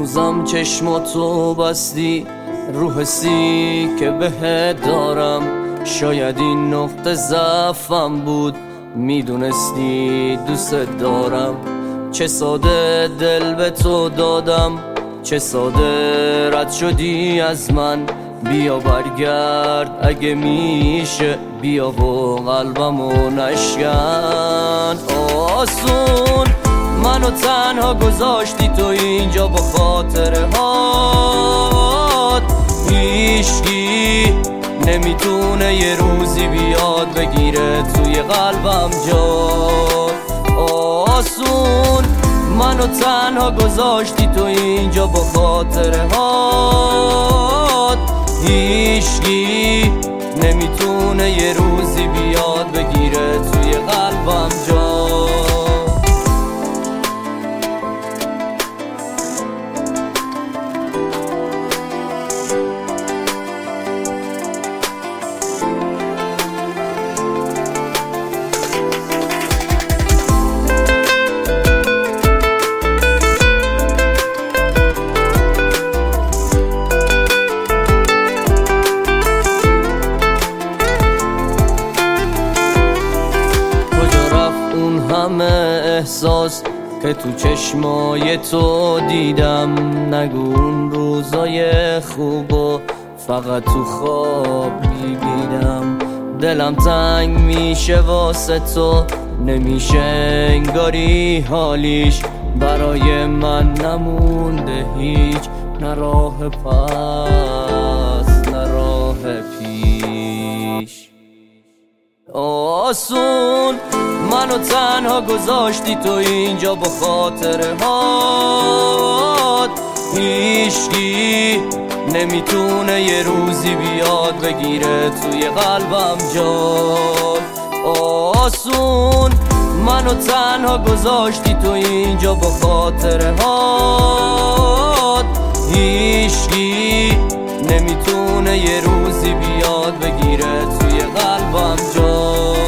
هنوزم چشماتو بستی رو حسی که بهت دارم. شاید این نقطه ضعفم بود، میدونستی دوست دارم. چه ساده دل به تو دادم، چه ساده رد شدی از من. بیا برگرد اگه میشه، بیا و قلبمو نشکن. آسون منو تنها گذاشتی تو اینجا با خاطره هات. هیچکی نمیتونه یه روزی بیاد بگیره توی قلبم جا. آسون منو تنها گذاشتی تو اینجا با خاطره هات. هیچکی نمیتونه یه روزی بیاد بگیره توی قلبم جا. همه احساس که تو چشمای تو دیدم، نگو اون روزای خوبو فقط تو خواب میبینم. دلم تنگ میشه واسه تو، نمیشه انگاری حالیش. برای من نمونده هیچ، نه راه پس نه راه پیش. آسون منو تنها گذاشتی تو اینجا با خاطره هات. هیچکی نمیتونه یه روزی بیاد بگیره توی قلبم جا. آسون منو تنها گذاشتی تو اینجا با خاطره هات. هیچکی نمیتونه یه روزی بیاد بگیره توی قلبم جا.